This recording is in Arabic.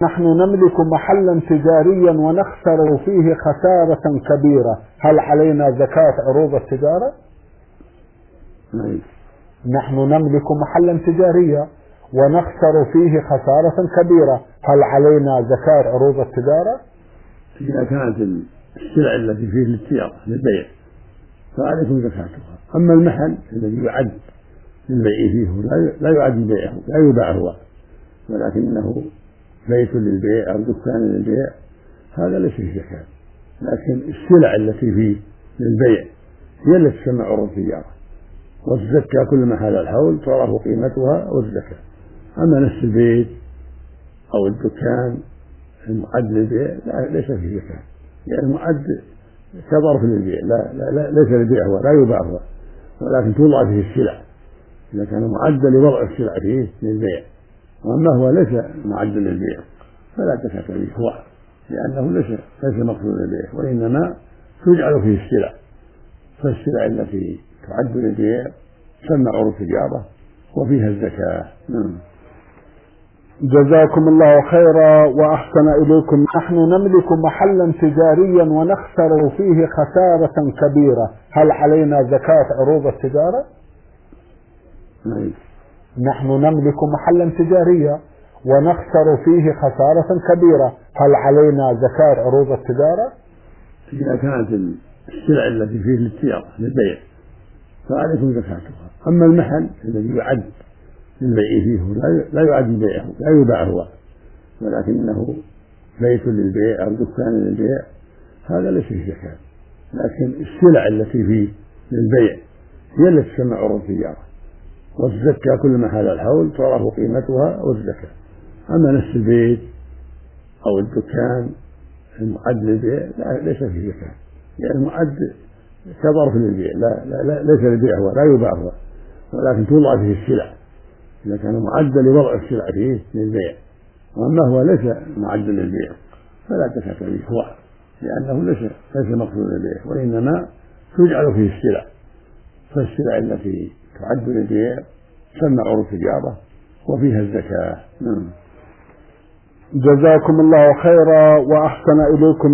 نحن نملك محلا تجاريا ونخسر فيه خسارة كبيرة، هل علينا زكاة عروض التجارة؟ نحن نملك محلا تجاريا ونخسر فيه خسارة كبيرة، هل علينا زكاة عروض التجارة؟ إذا كانت السلع التي فيه للتجارة للبيع فعليكم زكاتها. أما المحل الذي يعد للبيع فيه لا يعد بيعه، لا يباع هو، ولكنه بيت للبيع أو دكان للبيع، هذا ليس فيه زكاة. لكن السلع التي فيه للبيع هي التي تسمى عروض التجارة، والزكاة كل ما حال الحول تعرف قيمتها والزكاة. أما نفس البيت أو الدكان المعد للبيع ليس فيه زكاة، يعني المعد كظرف للبيع، ليس للبيع هو، لا يباع هو، ولكن توضع فيه السلع إذا كان معدا لوضع السلع فيه للبيع. وأما هو ليس معدا للبيع فلا زكاة فيه هو، لأنه ليس مقصود للبيع، وإنما تجعل فيه السلع. فالسلع التي تعد للبيع تسمى عروض تجارة وفيها الزكاة. جزاكم الله خيرا وأحسن إليكم. نحن نملك محلا تجاريا ونخسر فيه خسارة كبيرة، هل علينا زكاة عروض التجارة؟ نحن نملك محلا تجاريا ونخسر فيه خسارة كبيرة، هل علينا زكاة عروض التجارة؟ إذا كانت السلع التي فيه للتجارة للبيع فعليكم زكاتها. أما المحل الذي يعد للبيع فيه لا يعد بيعه، لا يباع هو، ولكنه بيت للبيع أو دكان للبيع، هذا ليس فيه زكاة. لكن السلع التي فيه للبيع هي التي تسمى عروض التجارة، والزكاة كل ما حال الحول تعرف قيمتها والزكاة. أما نفس البيت أو الدكان المعد للبيع ليس فيه زكاة، يعني المعد كظرف للبيع، ليس للبيع هو، لا يباع هو، ولكن توضع فيه السلع إذا كان معدا لوضع السلع فيه للبيع. وأما هو ليس معدا للبيع فلا زكاة فيه هو، لأنه ليس مقصود للبيع، وإنما تجعل فيه السلع. فالسلع التي تعد للبيع تسمى عروض تجارة وفيها الزكاة. جزاكم الله خيرا وأحسن إليكم.